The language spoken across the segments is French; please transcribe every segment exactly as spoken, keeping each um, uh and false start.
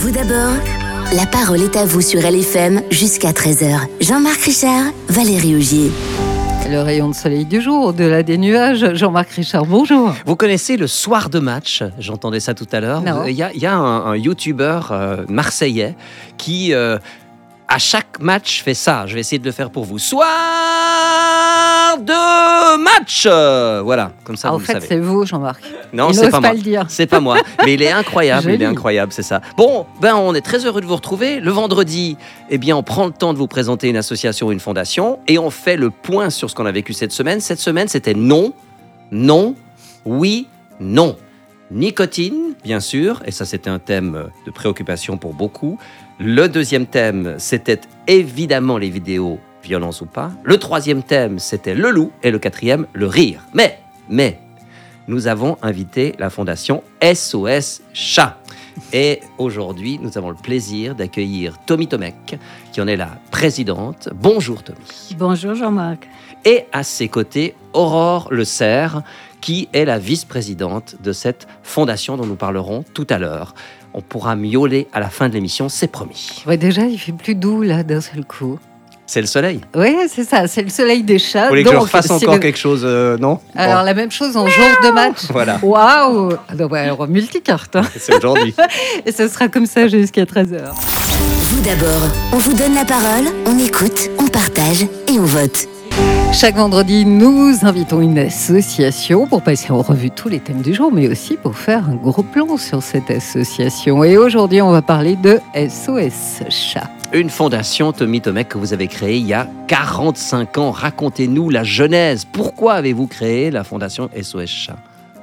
Vous d'abord, la parole est à vous sur L F M jusqu'à treize heures. Jean-Marc Richard, Valérie Augier. Le rayon de soleil du jour, au-delà des nuages. Jean-Marc Richard, bonjour. Vous connaissez le soir de match? J'entendais ça tout à l'heure. Il y a, il y a un, un youtubeur euh, marseillais qui, euh, à chaque match, fait ça. Je vais essayer de le faire pour vous. Soir de match. Voilà, comme ça, ah, vous en le fait, savez. c'est vous, Jean-Marc. Non, il c'est n'ose pas, pas moi. le dire. C'est pas moi. Mais il est incroyable. Joli. Il est incroyable, c'est ça. Bon, ben, on est très heureux de vous retrouver. Le vendredi, eh bien, on prend le temps de vous présenter une association ou une fondation et on fait le point sur ce qu'on a vécu cette semaine. Cette semaine, c'était non, non, oui, non. Nicotine, bien sûr, et ça, c'était un thème de préoccupation pour beaucoup. Le deuxième thème, c'était évidemment les vidéos, violence ou pas. Le troisième thème, c'était le loup. Et le quatrième, le rire. Mais, mais, nous avons invité la fondation S O S Chat. Et aujourd'hui, nous avons le plaisir d'accueillir Tommy Tomek, qui en est la présidente. Bonjour Tommy. Bonjour Jean-Marc. Et à ses côtés, Aurore Le Serre, qui est la vice-présidente de cette fondation dont nous parlerons tout à l'heure. On pourra miauler à la fin de l'émission, c'est promis. Ouais, déjà, il fait plus doux, là, d'un seul coup. C'est le soleil. Oui, c'est ça, c'est le soleil des chats. Vous voulez que Donc, je refasse si encore vous... quelque chose, euh, non? Alors, bon. La même chose en jour de match. Voilà. Waouh. Alors, ouais, alors, multicarte. Hein. C'est aujourd'hui. Et ce sera comme ça jusqu'à treize heures. Vous d'abord, on vous donne la parole, on écoute, on partage et on vote. Chaque vendredi, nous invitons une association pour passer en revue tous les thèmes du jour, mais aussi pour faire un gros plan sur cette association. Et aujourd'hui, on va parler de S O S Chat. Une fondation, Tommy Tomek, que vous avez créée il y a quarante-cinq ans. Racontez-nous la genèse. Pourquoi avez-vous créé la fondation S O S Chat?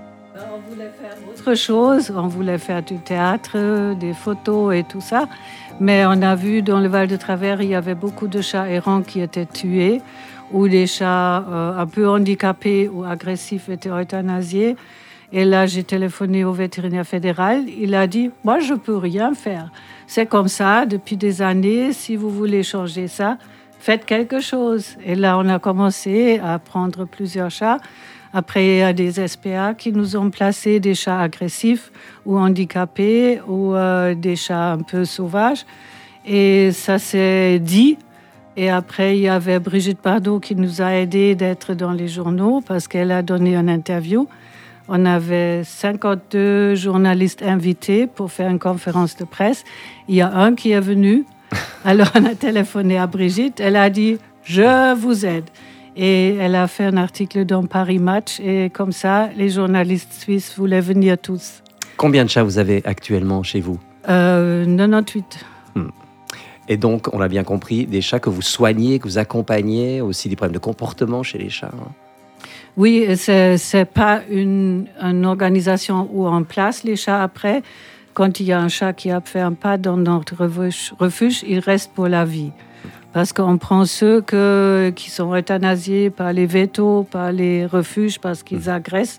On voulait faire autre chose. On voulait faire du théâtre, des photos et tout ça. Mais on a vu dans le Val de Travers, il y avait beaucoup de chats errants qui étaient tués, ou des chats euh, un peu handicapés ou agressifs étaient euthanasiés. Et là, j'ai téléphoné au vétérinaire fédéral. Il a dit, moi, je ne peux rien faire. C'est comme ça depuis des années. Si vous voulez changer ça, faites quelque chose. Et là, on a commencé à prendre plusieurs chats. Après, il y a des S P A qui nous ont placé des chats agressifs ou handicapés ou euh, des chats un peu sauvages. Et ça s'est dit. Et après, il y avait Brigitte Bardot qui nous a aidés d'être dans les journaux parce qu'elle a donné une interview. On avait cinquante-deux journalistes invités pour faire une conférence de presse. Il y a un qui est venu. Alors, on a téléphoné à Brigitte. Elle a dit « Je vous aide ». Et elle a fait un article dans Paris Match. Et comme ça, les journalistes suisses voulaient venir tous. Combien de chats vous avez actuellement chez vous? euh, quatre-vingt-dix-huit. Hmm. Et donc, on l'a bien compris, des chats que vous soignez, que vous accompagnez, aussi des problèmes de comportement chez les chats. Hein. Oui, c'est c'est pas une, une organisation où on place les chats après. Quand il y a un chat qui a fait un pas dans notre refuge, refuge il reste pour la vie. Parce qu'on prend ceux que, qui sont euthanasiés par les vétos, par les refuges, parce qu'ils agressent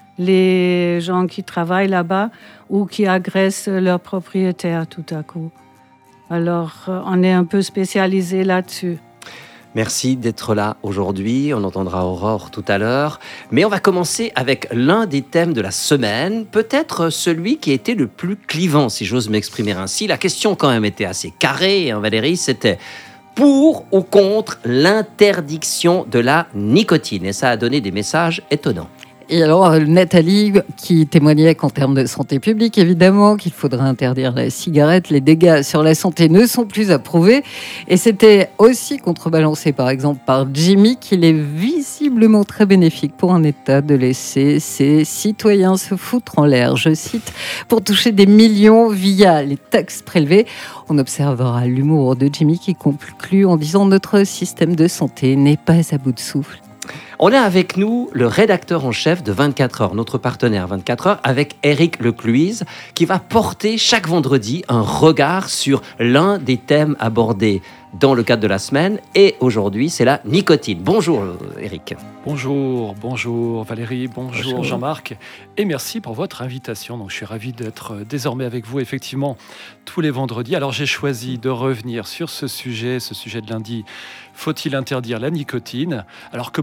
les gens qui travaillent là-bas ou qui agressent leurs propriétaires tout à coup. Alors, on est un peu spécialisé là-dessus. Merci d'être là aujourd'hui. On entendra Aurore tout à l'heure. Mais on va commencer avec l'un des thèmes de la semaine, peut-être celui qui a été le plus clivant, si j'ose m'exprimer ainsi. La question quand même était assez carrée, hein, Valérie, c'était pour ou contre l'interdiction de la nicotine. Et ça a donné des messages étonnants. Et alors, Nathalie, qui témoignait qu'en termes de santé publique, évidemment, qu'il faudrait interdire la cigarette, les dégâts sur la santé ne sont plus approuvés. Et c'était aussi contrebalancé, par exemple, par Jimmy, qu'il est visiblement très bénéfique pour un État de laisser ses citoyens se foutre en l'air, je cite, pour toucher des millions via les taxes prélevées. On observera l'humour de Jimmy qui conclut en disant « Notre système de santé n'est pas à bout de souffle ». On a avec nous le rédacteur en chef de vingt-quatre heures, notre partenaire vingt-quatre heures, avec Éric Lecluise, qui va porter chaque vendredi un regard sur l'un des thèmes abordés dans le cadre de la semaine. Et aujourd'hui, c'est la nicotine. Bonjour Éric. Bonjour, bonjour Valérie, bonjour, bonjour Jean-Marc. Et merci pour votre invitation. Donc, je suis ravi d'être désormais avec vous, effectivement, tous les vendredis. Alors, j'ai choisi de revenir sur ce sujet, ce sujet de lundi. Faut-il interdire la nicotine? Alors, comme le disait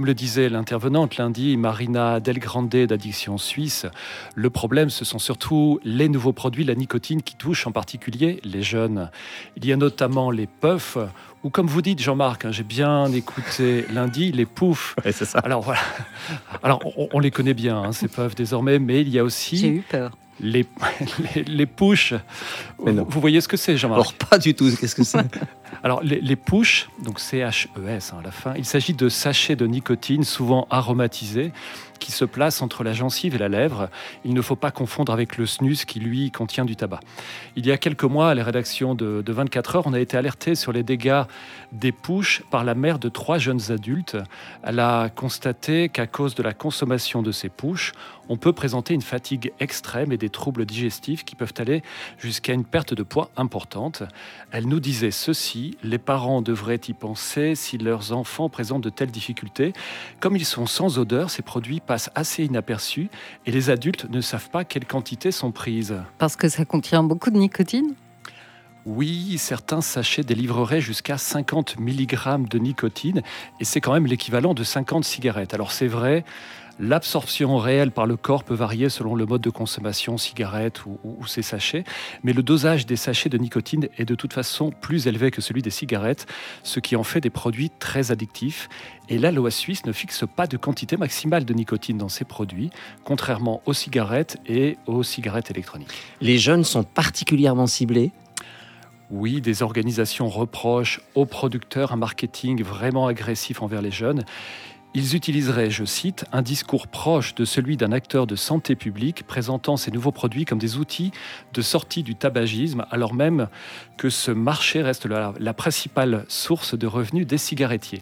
disait l'intervenante lundi, Marina Delgrande d'Addiction Suisse, le problème, ce sont surtout les nouveaux produits, la nicotine, qui touchent en particulier les jeunes. Il y a notamment les puffs, ou comme vous dites, Jean-Marc, hein, j'ai bien écouté lundi, les poufs. Ouais, c'est ça. Alors voilà. Alors on, on les connaît bien, hein, ces puffs désormais, mais il y a aussi... J'ai eu peur. Les, les, les push, vous, vous voyez ce que c'est, Jean-Marc? Alors, pas du tout, qu'est-ce que c'est? Alors, les, les push, donc C H E S hein, à la fin, il s'agit de sachets de nicotine, souvent aromatisés, qui se placent entre la gencive et la lèvre. Il ne faut pas confondre avec le snus qui, lui, contient du tabac. Il y a quelques mois, à la rédaction de, de vingt-quatre heures, on a été alerté sur les dégâts des push par la mère de trois jeunes adultes. Elle a constaté qu'à cause de la consommation de ces push, on peut présenter une fatigue extrême et des troubles digestifs qui peuvent aller jusqu'à une perte de poids importante. Elle nous disait ceci: les parents devraient y penser si leurs enfants présentent de telles difficultés. Comme ils sont sans odeur, ces produits passent assez inaperçus et les adultes ne savent pas quelles quantités sont prises. Parce que ça contient beaucoup de nicotine? Oui, certains sachets délivreraient jusqu'à cinquante milligrammes de nicotine et c'est quand même l'équivalent de cinquante cigarettes. Alors c'est vrai, l'absorption réelle par le corps peut varier selon le mode de consommation, cigarettes ou, ou, ou ces sachets, mais le dosage des sachets de nicotine est de toute façon plus élevé que celui des cigarettes, ce qui en fait des produits très addictifs. Et la loi suisse ne fixe pas de quantité maximale de nicotine dans ces produits, contrairement aux cigarettes et aux cigarettes électroniques. Les jeunes sont particulièrement ciblés? Oui, des organisations reprochent aux producteurs un marketing vraiment agressif envers les jeunes. Ils utiliseraient, je cite, un discours proche de celui d'un acteur de santé publique présentant ces nouveaux produits comme des outils de sortie du tabagisme, alors même que ce marché reste la, la principale source de revenus des cigarettiers.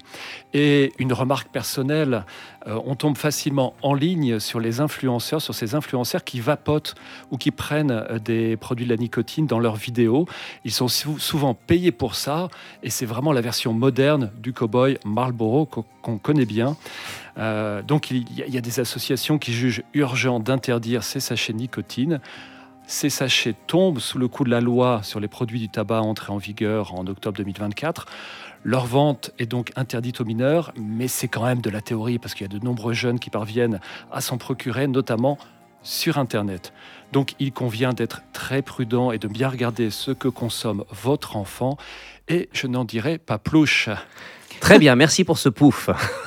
Et une remarque personnelle, euh, on tombe facilement en ligne sur les influenceurs, sur ces influenceurs qui vapotent ou qui prennent des produits de la nicotine dans leurs vidéos. Ils sont sou- souvent payés pour ça et c'est vraiment la version moderne du cow-boy Marlboro qu'on, qu'on connaît bien. Euh, donc il y, a, il y a des associations qui jugent urgent d'interdire ces sachets de nicotine. Ces sachets tombent sous le coup de la loi sur les produits du tabac entrée en vigueur en octobre deux mille vingt-quatre. Leur vente est donc interdite aux mineurs, mais c'est quand même de la théorie parce qu'il y a de nombreux jeunes qui parviennent à s'en procurer, notamment sur Internet. Donc il convient d'être très prudent et de bien regarder ce que consomme votre enfant. Et je n'en dirai pas plus. Très bien, merci pour ce pouf.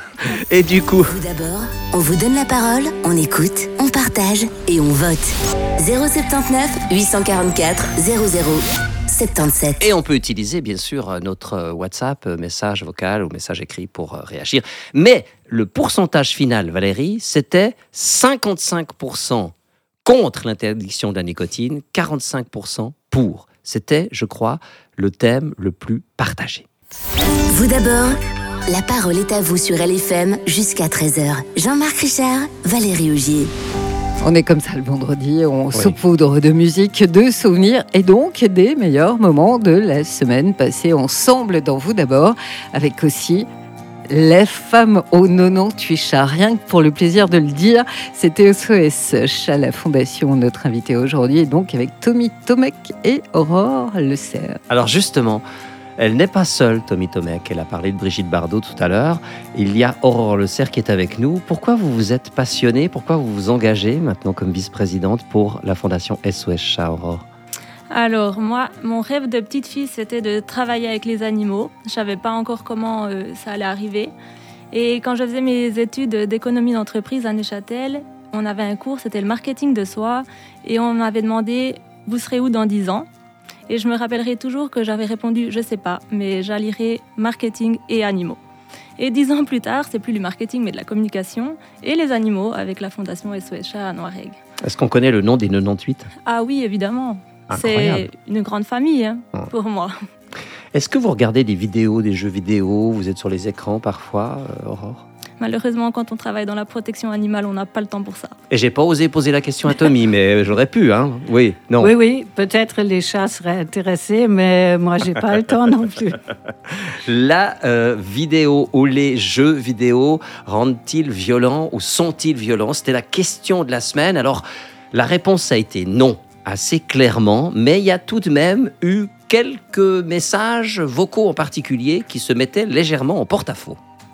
Et du coup... Vous d'abord, on vous donne la parole, on écoute, on partage et on vote. zéro sept neuf huit cent quarante-quatre zéro zéro soixante-dix-sept. Et on peut utiliser, bien sûr, notre WhatsApp, message vocal ou message écrit pour réagir. Mais le pourcentage final, Valérie, c'était cinquante-cinq pour cent contre l'interdiction de la nicotine, quarante-cinq pour cent pour. C'était, je crois, le thème le plus partagé. Vous d'abord, la parole est à vous sur L F M jusqu'à treize heures. Jean-Marc Richard, Valérie Augier. On est comme ça le vendredi, on Oui. saupoudre de musique, de souvenirs et donc des meilleurs moments de la semaine passée ensemble dans Vous d'abord, avec aussi les femmes aux quatre-vingt-dix-huit chats. Rien que pour le plaisir de le dire, c'était S O S Chat, la fondation, notre invité aujourd'hui, et donc avec Tommy Tomek et Aurore Le Cerf. Alors justement, elle n'est pas seule, Tommy Tomek. Elle a parlé de Brigitte Bardot tout à l'heure. Il y a Aurore Le Cerf qui est avec nous. Pourquoi vous vous êtes passionnée? Pourquoi vous vous engagez maintenant comme vice-présidente pour la fondation S O S Chat, Aurore? Alors, moi, mon rêve de petite fille, c'était de travailler avec les animaux. Je ne savais pas encore comment euh, ça allait arriver. Et quand je faisais mes études d'économie d'entreprise à Neuchâtel, on avait un cours, c'était le marketing de soi. Et on m'avait demandé, vous serez où dans dix ans? Et je me rappellerai toujours que j'avais répondu, je ne sais pas, mais j'allierai marketing et animaux. Et dix ans plus tard, c'est plus du marketing, mais de la communication et les animaux avec la fondation S O S Chat à Noiregues. Est-ce qu'on connaît le nom des quatre-vingt-dix-huit? Ah oui, évidemment. Incroyable. C'est une grande famille hein, Hum. pour moi. Est-ce que vous regardez des vidéos, des jeux vidéo? Vous êtes sur les écrans parfois, euh, Aurore? Malheureusement, quand on travaille dans la protection animale, on n'a pas le temps pour ça. Et j'ai pas osé poser la question à Tommy, mais j'aurais pu, hein? Oui, non. Oui, oui, peut-être les chats seraient intéressés, mais moi, j'ai pas le temps non plus. La euh, vidéo ou les jeux vidéo rendent-ils violents ou sont-ils violents? C'était la question de la semaine. Alors, la réponse a été non, assez clairement, mais il y a tout de même eu quelques messages vocaux en particulier qui se mettaient légèrement en porte-à-faux.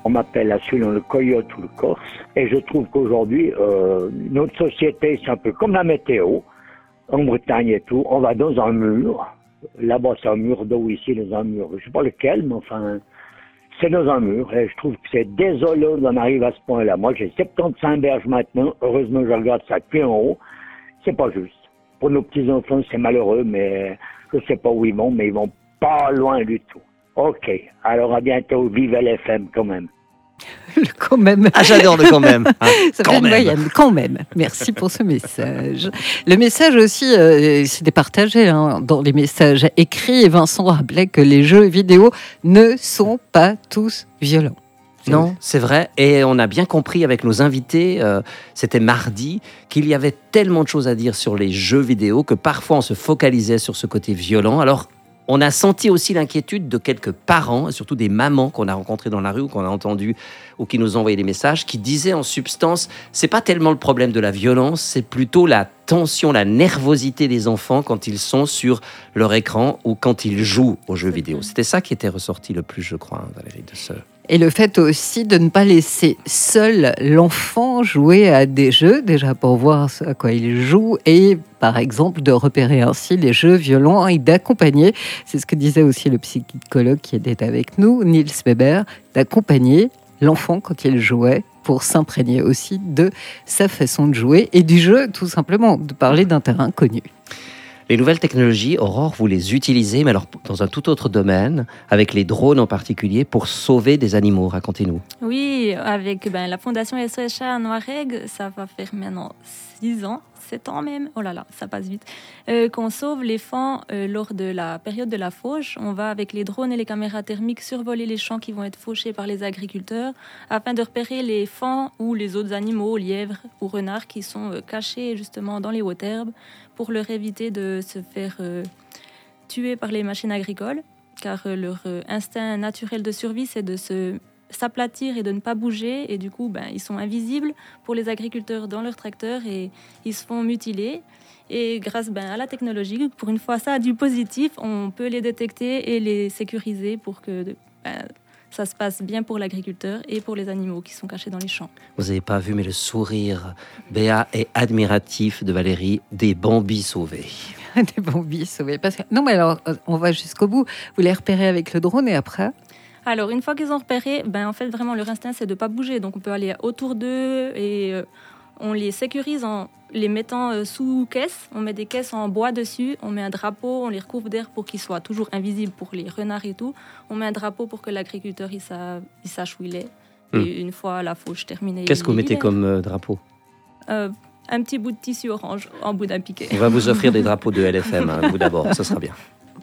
On m'appelle là selon le coyote ou le corse. Et je trouve qu'aujourd'hui, euh, notre société, c'est un peu comme la météo. En Bretagne et tout, on va dans un mur. Là-bas, c'est un mur d'eau, ici, dans un mur. Je sais pas lequel, mais enfin, c'est dans un mur. Et je trouve que c'est désolant d'en arriver à ce point-là. Moi, j'ai soixante-quinze berges maintenant. Heureusement, je regarde ça depuis en haut. C'est pas juste. Pour nos petits-enfants, c'est malheureux, mais je sais pas où ils vont, mais ils vont pas loin du tout. Ok, alors à bientôt, vive L F M quand même. Le quand même. Ah, j'adore le quand même. Ah, Ça quand fait une même. moyenne, quand même. Merci pour ce message. Le message aussi, euh, c'était partagé hein, dans les messages écrits. Et Vincent rappelait que les jeux vidéo ne sont pas tous violents. Non, c'est vrai. Et on a bien compris avec nos invités, euh, c'était mardi, qu'il y avait tellement de choses à dire sur les jeux vidéo que parfois on se focalisait sur ce côté violent. Alors, on a senti aussi l'inquiétude de quelques parents, et surtout des mamans qu'on a rencontrées dans la rue ou qu'on a entendues ou qui nous ont envoyé des messages, qui disaient en substance, c'est pas tellement le problème de la violence, c'est plutôt la tension, la nervosité des enfants quand ils sont sur leur écran ou quand ils jouent aux jeux vidéo. C'était ça qui était ressorti le plus, je crois, Valérie, de ce... Et le fait aussi de ne pas laisser seul l'enfant jouer à des jeux, déjà pour voir ce à quoi il joue, et par exemple de repérer ainsi les jeux violents et d'accompagner, c'est ce que disait aussi le psychologue qui était avec nous, Niels Weber, d'accompagner l'enfant quand il jouait pour s'imprégner aussi de sa façon de jouer et du jeu tout simplement, de parler d'un terrain connu. Les nouvelles technologies, Aurore, vous les utilisez, mais alors dans un tout autre domaine, avec les drones en particulier, pour sauver des animaux. Racontez-nous. Oui, avec ben, la Fondation S O S Chat à Noiregue, ça va faire maintenant six ans, sept ans même, oh là là, ça passe vite, euh, qu'on sauve les faons euh, lors de la période de la fauche. On va avec les drones et les caméras thermiques survoler les champs qui vont être fauchés par les agriculteurs afin de repérer les faons ou les autres animaux, lièvres ou renards qui sont euh, cachés justement dans les hautes herbes pour leur éviter de se faire euh, tuer par les machines agricoles, car euh, leur euh, instinct naturel de survie, c'est de se s'aplatir et de ne pas bouger, et du coup ben, ils sont invisibles pour les agriculteurs dans leurs tracteurs et ils se font mutiler. Et grâce ben, à la technologie, pour une fois ça a du positif, on peut les détecter et les sécuriser pour que ben, ça se passe bien pour l'agriculteur et pour les animaux qui sont cachés dans les champs. Vous n'avez pas vu, mais le sourire béat et admiratif de Valérie, des bambis sauvés. Des bambis sauvés. Parce que... Non mais alors, on va jusqu'au bout. Vous les repérez avec le drone et après ? Alors, une fois qu'ils ont repéré, ben, en fait, vraiment, leur instinct, c'est de ne pas bouger. Donc, on peut aller autour d'eux et euh, on les sécurise en les mettant euh, sous caisse. On met des caisses en bois dessus, on met un drapeau, on les recouvre d'air pour qu'ils soient toujours invisibles pour les renards et tout. On met un drapeau pour que l'agriculteur, il, sa... il sache où il est. Mmh. Et une fois la fauche terminée... Qu'est-ce que vous mettez comme euh, drapeau ? euh, Un petit bout de tissu orange en bout d'un piquet. On va vous offrir des drapeaux de L F M, hein, vous d'abord, ça sera bien.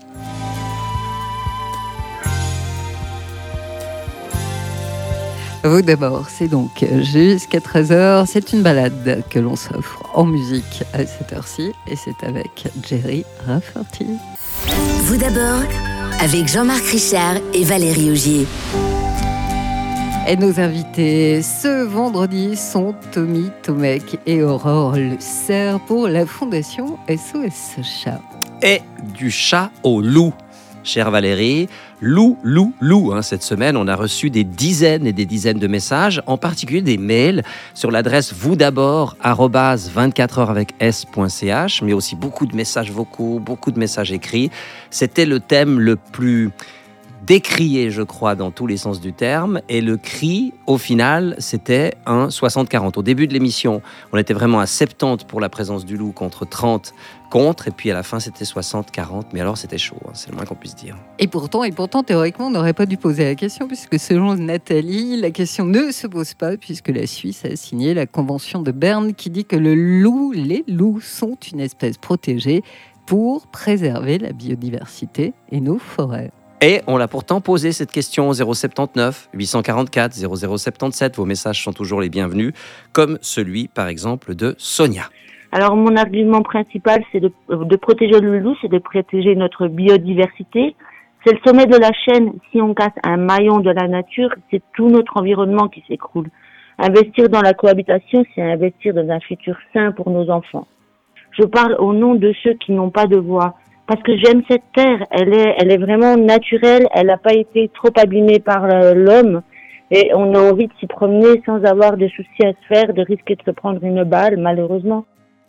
Vous d'abord, c'est donc jusqu'à treize heures, c'est une balade que l'on s'offre en musique à cette heure-ci et c'est avec Jerry Rafferty. Vous d'abord, avec Jean-Marc Richard et Valérie Augier. Et nos invités ce vendredi sont Tommy Tomek et Aurore Le Cerf pour la Fondation S O S Chat. Et du chat au loup. Chère Valérie, loup, loup, loup. Hein, cette semaine, on a reçu des dizaines et des dizaines de messages, en particulier des mails sur l'adresse vous d'abord arobase vingt-quatre heures avec s point c h, mais aussi beaucoup de messages vocaux, beaucoup de messages écrits. C'était le thème le plus décrié, je crois, dans tous les sens du terme. Et le cri, au final, c'était un soixante quarante. Au début de l'émission, on était vraiment à soixante-dix pour la présence du loup contre trente contre. Et puis à la fin, c'était soixante quarante. Mais alors, c'était chaud, hein, c'est le moins qu'on puisse dire. Et pourtant, et pourtant, théoriquement, on n'aurait pas dû poser la question, puisque selon Nathalie, la question ne se pose pas, puisque la Suisse a signé la Convention de Berne qui dit que le loup, les loups sont une espèce protégée pour préserver la biodiversité et nos forêts. Et on l'a pourtant posé cette question au zéro sept neuf huit cent quarante-quatre zéro zéro soixante-dix-sept. Vos messages sont toujours les bienvenus, comme celui, par exemple, de Sonia. Alors, mon argument principal, c'est de, de protéger le loup, c'est de protéger notre biodiversité. C'est le sommet de la chaîne. Si on casse un maillon de la nature, c'est tout notre environnement qui s'écroule. Investir dans la cohabitation, c'est investir dans un futur sain pour nos enfants. Je parle au nom de ceux qui n'ont pas de voix. Parce que j'aime cette terre, elle est, elle est vraiment naturelle, elle n'a pas été trop abîmée par l'homme. Et on a envie de s'y promener sans avoir de soucis à se faire, de risquer de se prendre une balle, malheureusement.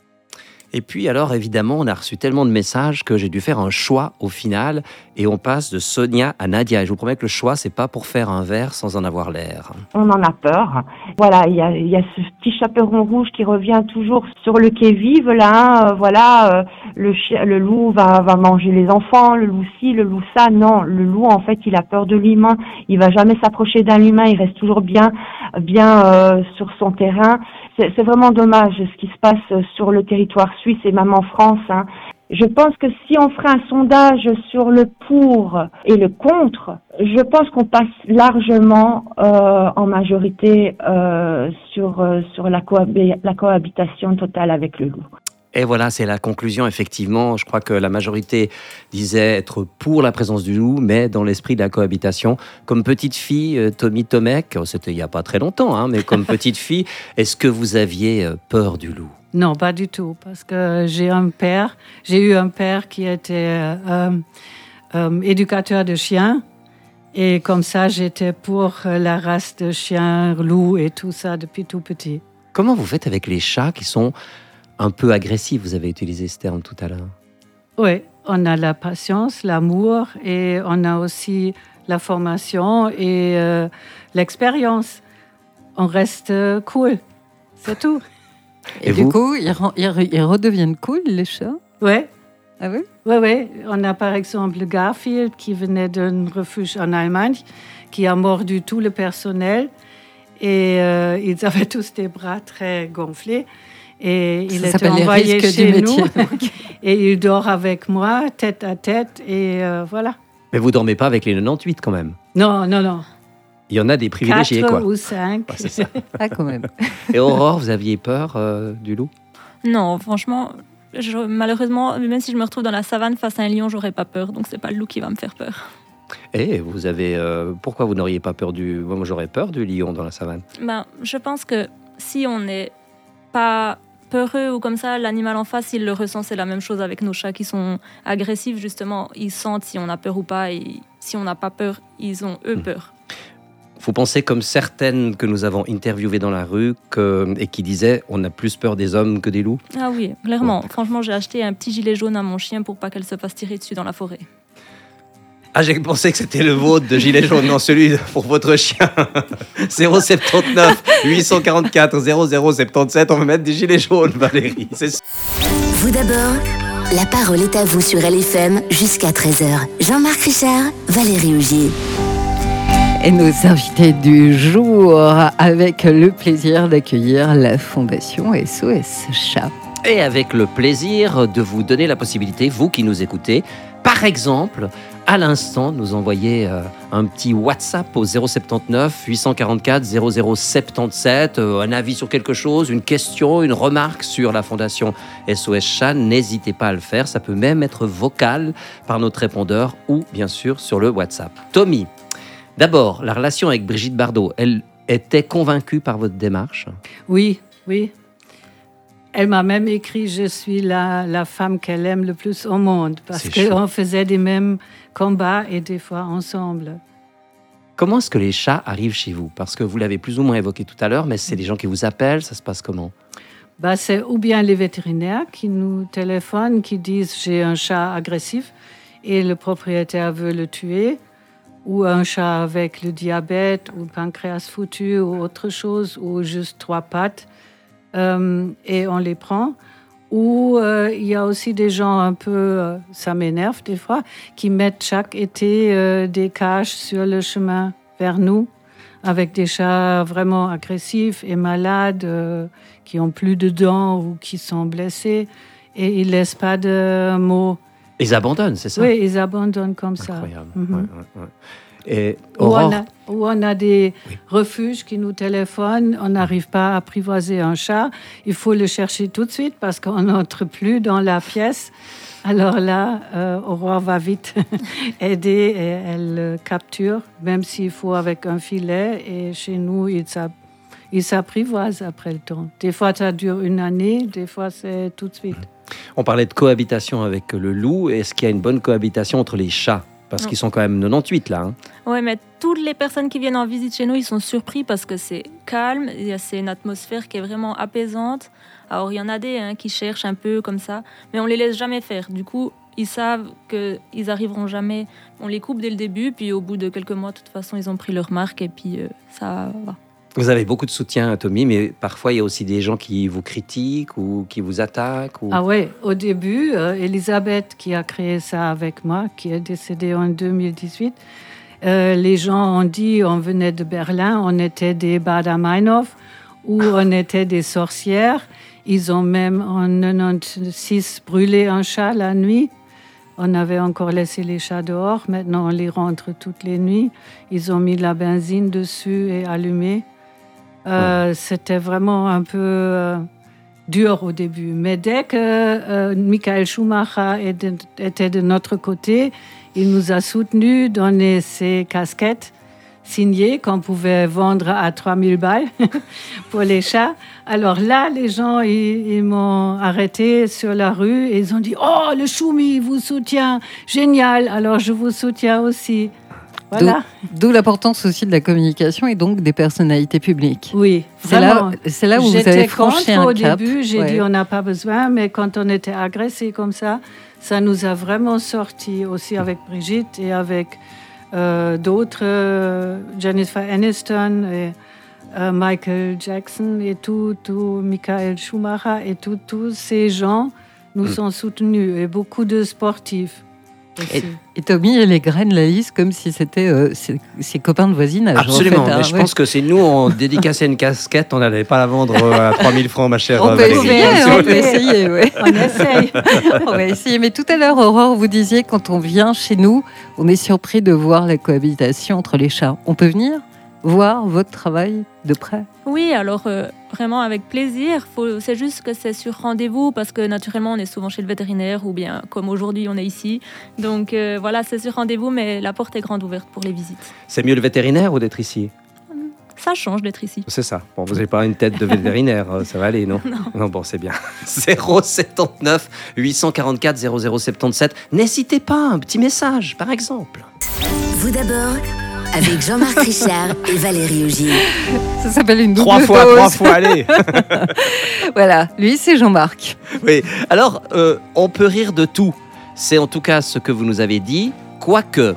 Et puis alors, évidemment, on a reçu tellement de messages que j'ai dû faire un choix au final. Et on passe de Sonia à Nadia. Et je vous promets que le choix, c'est pas pour faire un verre sans en avoir l'air. On en a peur. Voilà, il y a, il y a ce petit chaperon rouge qui revient toujours sur le qui-vive, là. Euh, voilà, euh, le, chien, le loup va, va manger les enfants, le loup ci, le loup ça. Non, le loup, en fait, il a peur de l'humain. Il va jamais s'approcher d'un humain. Il reste toujours bien, bien euh, sur son terrain. C'est, c'est vraiment dommage ce qui se passe sur le territoire suisse et même en France. Hein. Je pense que si on ferait un sondage sur le pour et le contre, je pense qu'on passe largement euh, en majorité euh, sur, euh, sur la, cohab- la cohabitation totale avec le loup. Et voilà, c'est la conclusion, effectivement. Je crois que la majorité disait être pour la présence du loup, mais dans l'esprit de la cohabitation. Comme petite fille, Tommy Tomek, c'était il n'y a pas très longtemps, hein, mais comme petite fille, est-ce que vous aviez peur du loup ? Non, pas du tout, parce que j'ai un père, j'ai eu un père qui était euh, euh, éducateur de chiens, et comme ça, j'étais pour la race de chiens, loups et tout ça depuis tout petit. Comment vous faites avec les chats qui sont un peu agressifs ? Vous avez utilisé ce terme tout à l'heure. Oui, on a la patience, l'amour, et on a aussi la formation et euh, l'expérience. On reste cool, c'est tout. Et, Et du vous coup, ils, re- ils, re- ils redeviennent cool, les chats ? Oui. Ah oui ? Oui, oui. On a par exemple Garfield qui venait d'un refuge en Allemagne, qui a mordu tout le personnel. Et euh, ils avaient tous des bras très gonflés. Et il Ça était envoyé les chez du nous. métier. Et il dort avec moi, tête à tête. Et euh, voilà. Mais vous dormez pas avec les quatre-vingt-dix quand même. Non, non, non. Il y en a des privilégiés, Quatre quoi. ou cinq. Ouais, c'est ça. Ah, quand même. Et Aurore, vous aviez peur euh, du loup ? Non, franchement, je, malheureusement, même si je me retrouve dans la savane face à un lion, j'aurais pas peur. Donc c'est pas le loup qui va me faire peur. Et vous avez... euh, pourquoi vous n'auriez pas peur du... Moi, j'aurais peur du lion dans la savane. Ben, je pense que si on n'est pas peureux ou comme ça, l'animal en face, il le ressent. C'est la même chose avec nos chats qui sont agressifs, justement. Ils sentent si on a peur ou pas. Et si on n'a pas peur, ils ont eux peur. Vous pensez comme certaines que nous avons interviewées dans la rue que, et qui disaient on a plus peur des hommes que des loups ? Ah oui, clairement. Franchement, j'ai acheté un petit gilet jaune à mon chien pour pas qu'elle se fasse tirer dessus dans la forêt. Ah, j'ai pensé que c'était le vôtre de gilet jaune, non, celui pour votre chien. zéro sept neuf huit cent quarante-quatre zéro zéro soixante-dix-sept, on va mettre des gilets jaunes, Valérie. C'est... Vous d'abord, la parole est à vous sur L F M jusqu'à treize heures. Jean-Marc Richard, Valérie Augier. Et nos invités du jour, avec le plaisir d'accueillir la Fondation S O S Chat. Et avec le plaisir de vous donner la possibilité, vous qui nous écoutez, par exemple, à l'instant, nous envoyer euh, un petit WhatsApp au zéro sept neuf huit cent quarante-quatre zéro zéro soixante-dix-sept, euh, un avis sur quelque chose, une question, une remarque sur la Fondation S O S Chat. N'hésitez pas à le faire, ça peut même être vocal par notre répondeur ou bien sûr sur le WhatsApp. Tommy, d'abord, la relation avec Brigitte Bardot, elle était convaincue par votre démarche ? Oui, oui. Elle m'a même écrit « Je suis la, la femme qu'elle aime le plus au monde » parce qu'on faisait des mêmes combats et des fois ensemble. Comment est-ce que les chats arrivent chez vous ? Parce que vous l'avez plus ou moins évoqué tout à l'heure, mais c'est des gens qui vous appellent, ça se passe comment ? Bah, c'est ou bien les vétérinaires qui nous téléphonent, qui disent « J'ai un chat agressif et le propriétaire veut le tuer » ou un chat avec le diabète ou le pancréas foutu ou autre chose, ou juste trois pattes. Euh, et on les prend. Ou euh, il y a aussi des gens un peu, euh, ça m'énerve des fois, qui mettent chaque été euh, des cages sur le chemin vers nous, avec des chats vraiment agressifs et malades, euh, qui ont plus de dents ou qui sont blessés, et ils laissent pas de mots. Ils abandonnent, c'est ça ? Oui, ils abandonnent comme Incroyable. ça. Mm-hmm. Ouais, ouais, ouais. Et Où Aurore, on, a, où on a des oui. refuges qui nous téléphonent, on n'arrive pas à apprivoiser un chat, il faut le chercher tout de suite parce qu'on n'entre plus dans la pièce. Alors là, euh, Aurore va vite aider et elle le capture, même s'il faut avec un filet. Et chez nous, il s'apprivoise après le temps. Des fois, ça dure une année, des fois, c'est tout de suite. On parlait de cohabitation avec le loup. Est-ce qu'il y a une bonne cohabitation entre les chats ? Parce Non. qu'ils sont quand même quatre-vingt-dix-huit là. Hein. Ouais, mais toutes les personnes qui viennent en visite chez nous, ils sont surpris parce que c'est calme, il y a- c'est une atmosphère qui est vraiment apaisante. Alors, il y en a des hein, qui cherchent un peu comme ça, mais on les laisse jamais faire. Du coup, ils savent qu'ils arriveront jamais. On les coupe dès le début, puis au bout de quelques mois, de toute façon, ils ont pris leur marque et puis euh, ça va. Vous avez beaucoup de soutien, Tommy, mais parfois il y a aussi des gens qui vous critiquent ou qui vous attaquent. Ou... Ah ouais, au début, euh, Elisabeth qui a créé ça avec moi, qui est décédée en deux mille dix-huit, euh, les gens ont dit on venait de Berlin, on était des Baader-Meinhof ou on était des sorcières. Ils ont même en quatre-vingt-seize brûlé un chat la nuit. On avait encore laissé les chats dehors. Maintenant, on les rentre toutes les nuits. Ils ont mis de la benzine dessus et allumé. Euh, ouais. C'était vraiment un peu euh, dur au début. Mais dès que euh, Michael Schumacher était de notre côté, il nous a soutenus, donné ses casquettes signées qu'on pouvait vendre à trois mille balles pour les chats. Alors là, les gens, ils, ils m'ont arrêté sur la rue et ils ont dit « Oh, le Choumi vous soutient, génial, alors je vous soutiens aussi ». Voilà. D'où, d'où l'importance aussi de la communication et donc des personnalités publiques. Oui, c'est là, c'est là où vous avez franchi un au cap. Début, j'ai ouais. dit on n'a pas besoin, mais quand on était agressés comme ça, ça nous a vraiment sorti aussi avec Brigitte et avec euh, d'autres, euh, Jennifer Aniston et euh, Michael Jackson et tout, tout Michael Schumacher et tout, tous ces gens nous mmh. sont soutenus et beaucoup de sportifs. Et, et Tommy, elle égrène la liste comme si c'était euh, ses, ses copains de voisinage. Absolument, en fait, hein, mais je ouais. pense que si nous, on dédicaçait une casquette, on n'allait pas la vendre à trois mille francs, ma chère on Valérie. Peut essayer, on peut essayer, ouais. On essaye. On va essayer. Mais tout à l'heure, Aurore, vous disiez, quand on vient chez nous, on est surpris de voir la cohabitation entre les chats. On peut venir voir votre travail de près? Oui, alors euh, vraiment avec plaisir. Faut, c'est juste que c'est sur rendez-vous parce que naturellement on est souvent chez le vétérinaire ou bien comme aujourd'hui on est ici. Donc euh, voilà, c'est sur rendez-vous, mais la porte est grande ouverte pour les visites. C'est mieux le vétérinaire ou d'être ici? Ça change d'être ici. C'est ça. Bon, vous n'avez pas une tête de vétérinaire, ça va aller, non? Non. Non, bon, c'est bien. zéro sept neuf huit cent quarante-quatre zéro zéro soixante-dix-sept. N'hésitez pas, un petit message, par exemple. Vous d'abord, avec Jean-Marc Richard et Valérie Augier. Ça s'appelle une double Trois fois, dose. trois fois, allez. Voilà, lui c'est Jean-Marc. Oui, alors euh, on peut rire de tout. C'est en tout cas ce que vous nous avez dit, quoique.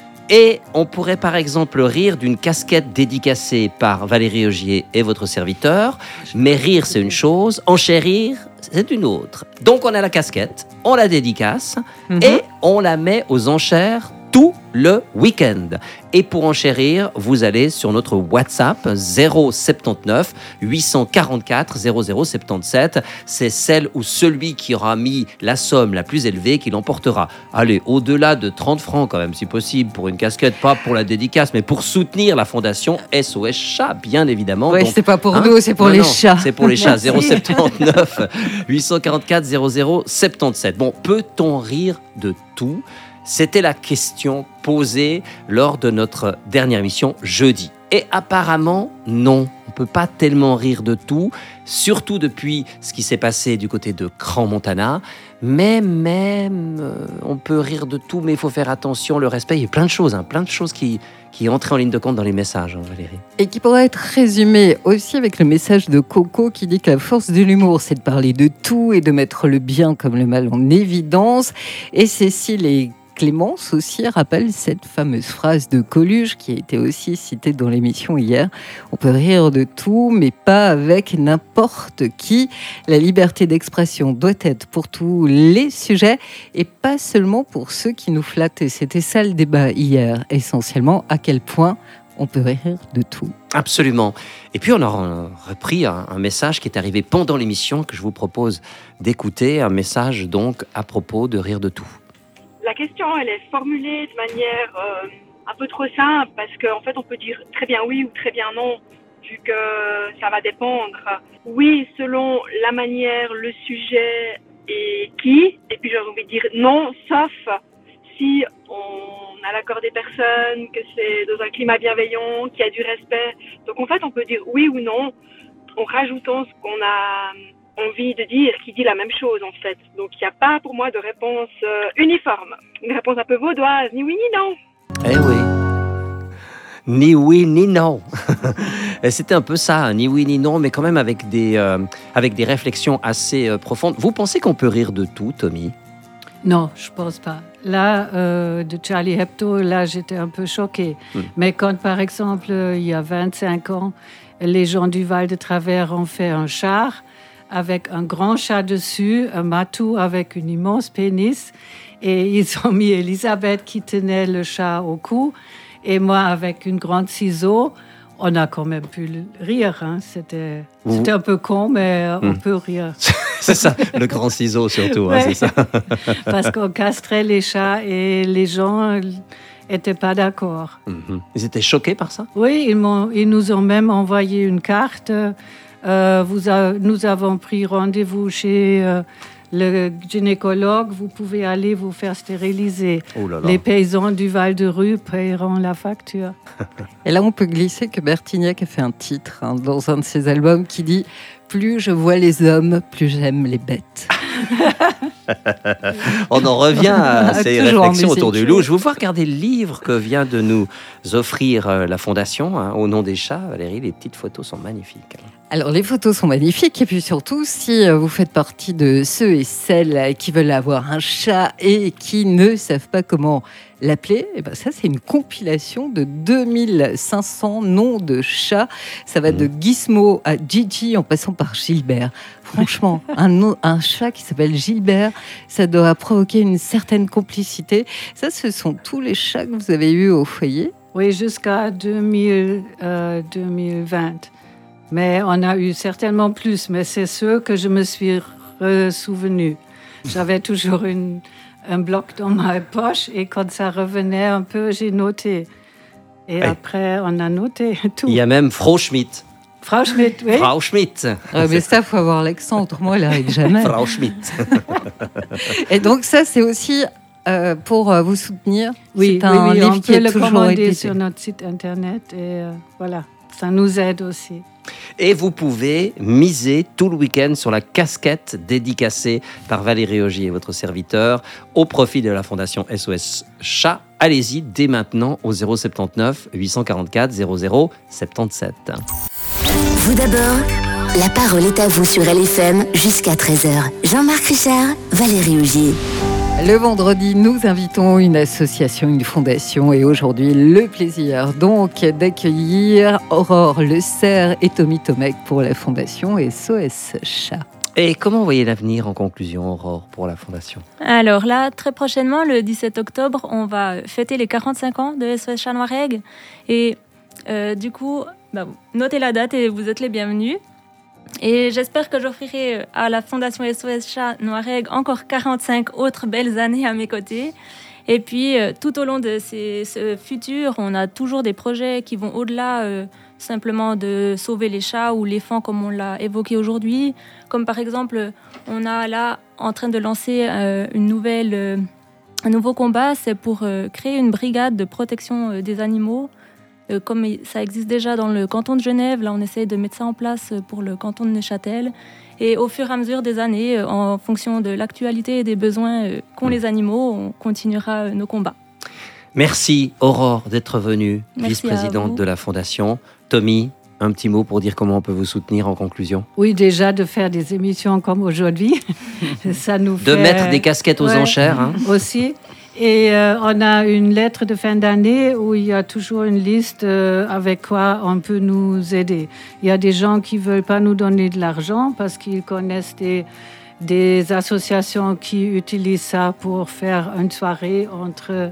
Et on pourrait par exemple rire d'une casquette dédicacée par Valérie Augier et votre serviteur. Mais rire c'est une chose, enchérir c'est une autre. Donc on a la casquette, on la dédicace mm-hmm. et on la met aux enchères tout le week-end. Et pour enchérir, vous allez sur notre WhatsApp zéro sept neuf huit cent quarante-quatre zéro zéro soixante-dix-sept. C'est celle ou celui qui aura mis la somme la plus élevée qui l'emportera. Allez, au-delà de trente francs quand même, si possible, pour une casquette, pas pour la dédicace, mais pour soutenir la fondation S O S Chat, bien évidemment. Oui, c'est pas pour hein nous, c'est pour non, les non, chats. C'est pour les chats. zéro sept neuf huit cent quarante-quatre zéro zéro soixante-dix-sept. Bon, peut-on rire de tout ? C'était la question posée lors de notre dernière émission jeudi. Et apparemment, non. On ne peut pas tellement rire de tout, surtout depuis ce qui s'est passé du côté de Crans-Montana. Mais même, euh, on peut rire de tout, mais il faut faire attention, le respect. Il y a plein de choses, hein, plein de choses qui, qui entrent en ligne de compte dans les messages, hein, Valérie. Et qui pourrait être résumé aussi avec le message de Coco qui dit que la force de l'humour, c'est de parler de tout et de mettre le bien comme le mal en évidence. Et Cécile et Clémence aussi rappelle cette fameuse phrase de Coluche qui a été aussi citée dans l'émission hier. On peut rire de tout, mais pas avec n'importe qui. La liberté d'expression doit être pour tous les sujets et pas seulement pour ceux qui nous flattent. Et c'était ça le débat hier, essentiellement, à quel point on peut rire de tout. Absolument. Et puis on a repris un, un message qui est arrivé pendant l'émission que je vous propose d'écouter, un message donc à propos de rire de tout. La question, elle est formulée de manière euh, un peu trop simple parce qu'en fait, on peut dire très bien oui ou très bien non, vu que ça va dépendre. Oui, selon la manière, le sujet et qui. Et puis, j'ai envie de dire non, sauf si on a l'accord des personnes, que c'est dans un climat bienveillant, qu'il y a du respect. Donc, en fait, on peut dire oui ou non en rajoutant ce qu'on a envie de dire qui dit la même chose en fait. Donc il n'y a pas pour moi de réponse euh, uniforme, une réponse un peu vaudoise, ni oui ni non. Eh oui. Ni oui ni non. Et c'était un peu ça, ni oui ni non, mais quand même avec des, euh, avec des réflexions assez euh, profondes. Vous pensez qu'on peut rire de tout, Tommy ? Non, je pense pas. Là, euh, de Charlie Hebdo, là, j'étais un peu choquée. Mm. Mais quand, par exemple, il y a vingt-cinq ans, les gens du Val de Travers ont fait un char avec un grand chat dessus, un matou avec une immense pénis, et ils ont mis Elisabeth qui tenait le chat au cou, et moi avec une grande ciseau. On a quand même pu rire. Hein. C'était, c'était un peu con, mais on mmh. peut rire. C'est ça, le grand ciseau surtout. Ouais. Hein, c'est ça. Parce qu'on castrait les chats et les gens n'étaient pas d'accord. Mmh. Ils étaient choqués par ça ? Oui, ils, m'ont, ils nous ont même envoyé une carte. Euh, vous a, nous avons pris rendez-vous chez euh, le gynécologue. Vous pouvez aller vous faire stériliser. Oh là là. Les paysans du Val-de-Rue paieront la facture. Et là, on peut glisser que Bertignac a fait un titre hein, dans un de ses albums qui dit « Plus je vois les hommes, plus j'aime les bêtes ». On en revient à ces réflexions autour du loup. Je vous vois regarder le livre que vient de nous offrir la Fondation hein, au nom des chats. Valérie, les petites photos sont magnifiques. Alors, les photos sont magnifiques. Et puis surtout, si vous faites partie de ceux et celles qui veulent avoir un chat et qui ne savent pas comment l'appeler, et ben ça, c'est une compilation de deux mille cinq cents noms de chats. Ça va mmh. de Gizmo à Gigi en passant par Gilbert. Franchement, un, nom, un chat qui s'appelle Gilbert, ça doit provoquer une certaine complicité. Ça, ce sont tous les chats que vous avez eus au foyer ? Oui, jusqu'à deux mille, euh, deux mille vingt. Mais on a eu certainement plus, mais c'est ceux que je me suis souvenue. J'avais toujours une, un bloc dans ma poche et quand ça revenait un peu, j'ai noté. Et hey. Après, on a noté tout. Il y a même Frau Schmidt. Frau Schmidt, oui. Frau Schmidt. Ah, mais ça, il faut avoir l'accent, autrement, elle n'arrive jamais. Frau Schmidt. Et donc, ça, c'est aussi euh, pour euh, vous soutenir. Oui, c'est oui, un oui, livre on qui peut est le toujours commander édité sur notre site internet et euh, voilà, ça nous aide aussi. Et vous pouvez miser tout le week-end sur la casquette dédicacée par Valérie Ogier, votre serviteur, au profit de la Fondation S O S Chat. Allez-y dès maintenant au zéro sept neuf huit cent quarante-quatre zéro zéro soixante-dix-sept. Vous d'abord, la parole est à vous sur L F M jusqu'à treize heures. Jean-Marc Richard, Valérie Ogier. Le vendredi, nous invitons une association, une fondation et aujourd'hui, le plaisir donc d'accueillir Aurore Le Cerf et Tommy Tomec pour la fondation S O S Chat. Et comment vous voyez l'avenir en conclusion, Aurore, pour la fondation ? Alors là, très prochainement, le dix-sept octobre, on va fêter les quarante-cinq ans de S O S Chat Noiregue. Et euh, du coup, bah, notez la date et vous êtes les bienvenus. Et j'espère que j'offrirai à la Fondation S O S Chat Noiregue encore quarante-cinq autres belles années à mes côtés. Et puis, tout au long de ces, ce futur, on a toujours des projets qui vont au-delà euh, simplement de sauver les chats ou les fans, comme on l'a évoqué aujourd'hui. Comme par exemple, on a là en train de lancer euh, une nouvelle, euh, un nouveau combat, c'est pour euh, créer une brigade de protection euh, des animaux. Euh, comme ça existe déjà dans le canton de Genève, là on essaie de mettre ça en place pour le canton de Neuchâtel. Et au fur et à mesure des années, euh, en fonction de l'actualité et des besoins euh, qu'ont les animaux, on continuera euh, nos combats. Merci Aurore d'être venue, vice-présidente de la Fondation. Tommy, un petit mot pour dire comment on peut vous soutenir en conclusion ? Oui, déjà de faire des émissions comme aujourd'hui. Ça nous fait... De mettre des casquettes aux ouais, enchères. Hein. Aussi. Et euh, on a une lettre de fin d'année où il y a toujours une liste euh, avec quoi on peut nous aider. Il y a des gens qui ne veulent pas nous donner de l'argent parce qu'ils connaissent des, des associations qui utilisent ça pour faire une soirée entre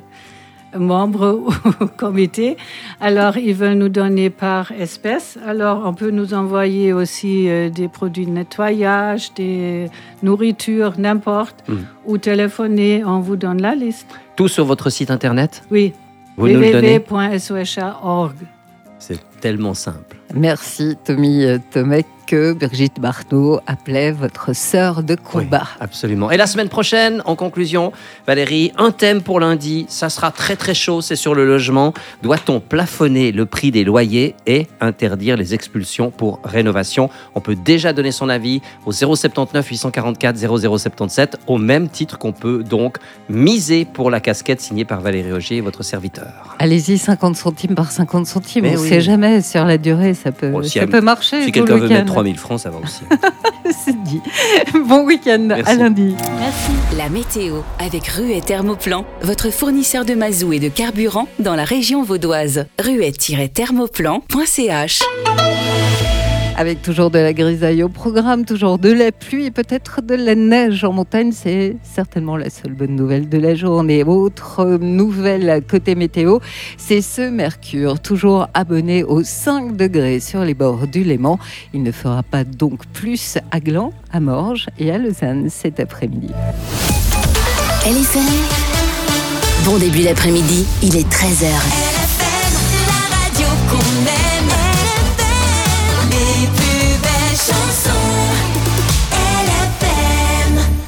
membres ou comités. Alors, ils veulent nous donner par espèce. Alors, on peut nous envoyer aussi euh, des produits de nettoyage, des nourritures, n'importe, mmh. ou téléphoner, on vous donne la liste. Tout sur votre site internet ? Oui, w w w point s o s chat point org. C'est tellement simple. Merci Tommy Tomek, que Brigitte Bardot appelait votre sœur de combat. Oui, absolument. Et la semaine prochaine, en conclusion, Valérie, un thème pour lundi, ça sera très très chaud, c'est sur le logement. Doit-on plafonner le prix des loyers et interdire les expulsions pour rénovation? On peut déjà donner son avis au zéro sept neuf huit cent quarante-quatre zéro zéro soixante-dix-sept, au même titre qu'on peut donc miser pour la casquette signée par Valérie Augier, votre serviteur. Allez-y, cinquante centimes par cinquante centimes. Mais on ne oui. sait jamais, sur la durée, ça peut, Bon, si ça elle- peut marcher. Si tout quelqu'un le veut week-end. mettre trois mille francs, ça va aussi. C'est dit. Bon week-end, Merci. à lundi. Merci. La météo avec Ruet Thermoplan, votre fournisseur de mazout et de carburant dans la région vaudoise. ruet tiret thermoplan point c h. Avec toujours de la grisaille au programme, toujours de la pluie et peut-être de la neige en montagne. C'est certainement la seule bonne nouvelle de la journée. Autre nouvelle côté météo, c'est ce mercure, toujours abonné aux cinq degrés sur les bords du Léman. Il ne fera pas donc plus à Gland, à Morges et à Lausanne cet après-midi. L F M, bon début d'après-midi, il est treize heures. L F M, la radio qu'on aime.